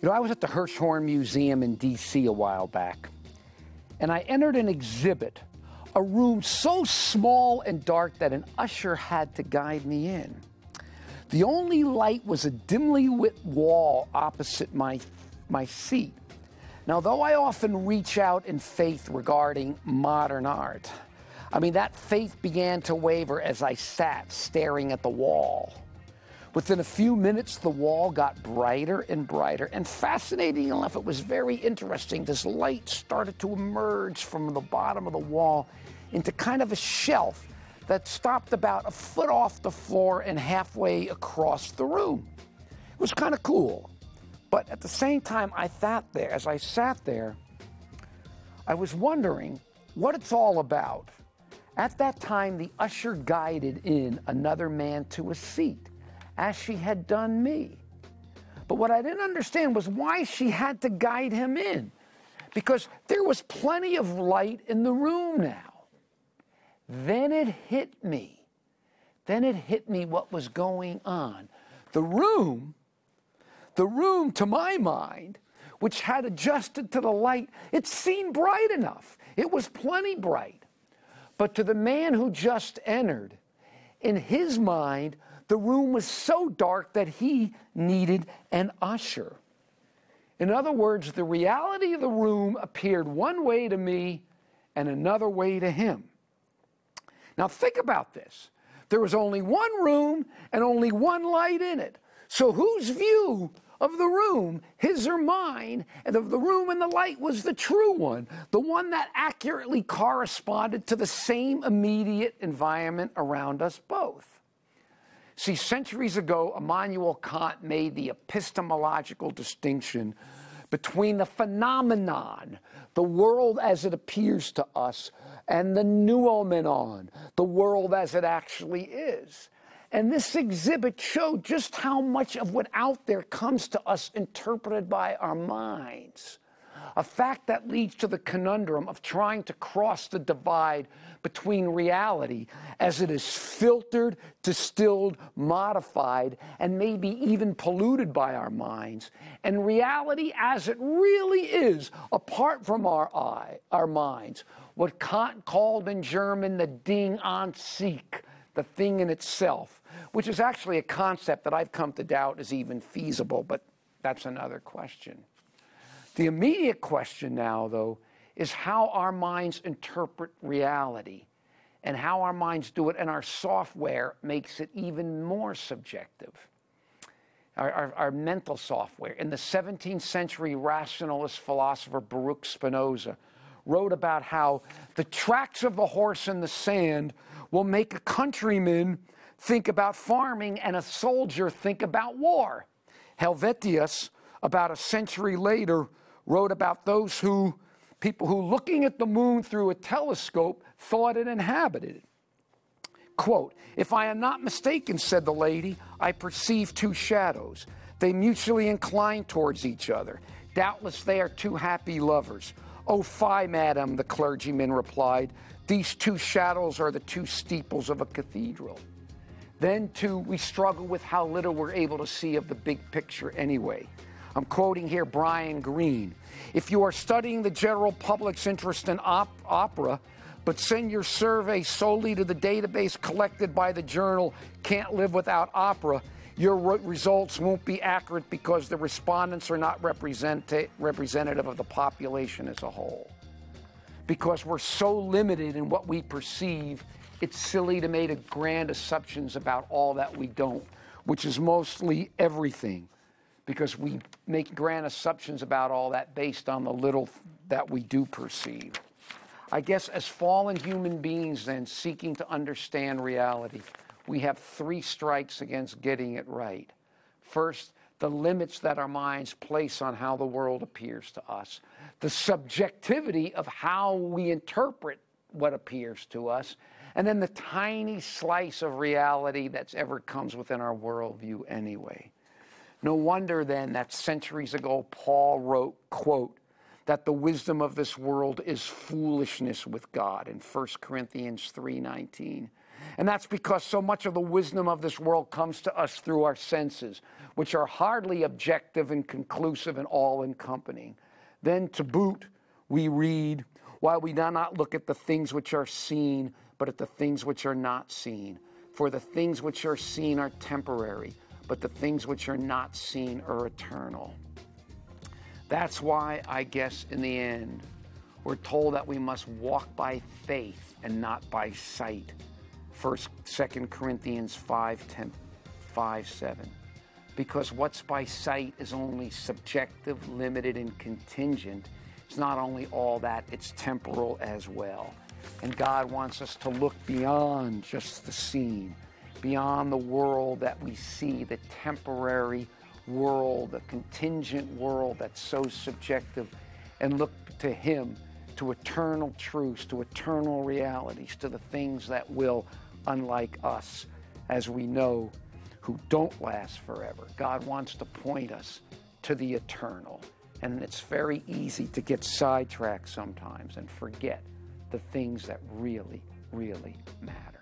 I was at the Hirshhorn Museum in D.C. a while back, and I entered an exhibit, a room so small and dark that an usher had to guide me in. The only light was a dimly lit wall opposite my seat. Now, though I often reach out in faith regarding modern art, that faith began to waver as I sat staring at the wall. Within a few minutes, the wall got brighter and brighter, and fascinating enough, it was very interesting. This light started to emerge from the bottom of the wall into kind of a shelf that stopped about a foot off the floor and halfway across the room. It was kind of cool. But at the same time, as I sat there, I was wondering what it's all about. At that time, the usher guided in another man to a seat, as she had done me. But what I didn't understand was why she had to guide him in, because there was plenty of light in the room now. Then it hit me what was going on. The room, to my mind, which had adjusted to the light, it seemed bright enough. It was plenty bright. But to the man who just entered, in his mind, the room was so dark that he needed an usher. In other words, the reality of the room appeared one way to me and another way to him. Now think about this. There was only one room and only one light in it. So whose view of the room, his or mine, and of the room and the light was the true one, the one that accurately corresponded to the same immediate environment around us both? See, centuries ago, Immanuel Kant made the epistemological distinction between the phenomenon, the world as it appears to us, and the noumenon, the world as it actually is. And this exhibit showed just how much of what out there comes to us interpreted by our minds. A fact that leads to the conundrum of trying to cross the divide between reality as it is filtered, distilled, modified, and maybe even polluted by our minds, and reality as it really is apart from our minds, what Kant called in German the Ding an sich, the thing in itself, which is actually a concept that I've come to doubt is even feasible, but that's another question. The immediate question now, though, is how our minds interpret reality and how our minds do it, and our software makes it even more subjective. Our mental software. In the 17th century, rationalist philosopher Baruch Spinoza wrote about how the tracks of the horse in the sand will make a countryman think about farming and a soldier think about war. Helvetius, about a century later, wrote about people who looking at the moon through a telescope thought it inhabited it. Quote, "If I am not mistaken," said the lady, "I perceive two shadows. They mutually incline towards each other. Doubtless they are two happy lovers." "Oh, fie, madam," the clergyman replied. "These two shadows are the two steeples of a cathedral." Then, too, we struggle with how little we're able to see of the big picture anyway. I'm quoting here Brian Greene. "If you are studying the general public's interest in opera, but send your survey solely to the database collected by the journal Can't Live Without Opera, your results won't be accurate because the respondents are not representative of the population as a whole. Because we're so limited in what we perceive, it's silly to make grand assumptions about all that we don't, which is mostly everything. Because we make grand assumptions about all that based on the little that we do perceive. I guess as fallen human beings then seeking to understand reality, we have three strikes against getting it right. First, the limits that our minds place on how the world appears to us. The subjectivity of how we interpret what appears to us. And then the tiny slice of reality that's ever comes within our worldview anyway. No wonder then that centuries ago Paul wrote, quote, that the wisdom of this world is foolishness with God in 1 Corinthians 3:19. And that's because so much of the wisdom of this world comes to us through our senses, which are hardly objective and conclusive and all-encompassing. Then to boot, we read, while we do not look at the things which are seen, but at the things which are not seen. For the things which are seen are temporary, but the things which are not seen are eternal. That's why, I guess, in the end, we're told that we must walk by faith and not by sight. 2 Corinthians 5:10, 5:7. Because what's by sight is only subjective, limited, and contingent. It's not only all that, it's temporal as well. And God wants us to look beyond just the seen, beyond the world that we see, the temporary world, the contingent world that's so subjective, and look to Him, to eternal truths, to eternal realities, to the things that will, unlike us, as we know, who don't last forever. God wants to point us to the eternal. And it's very easy to get sidetracked sometimes and forget the things that really, really matter.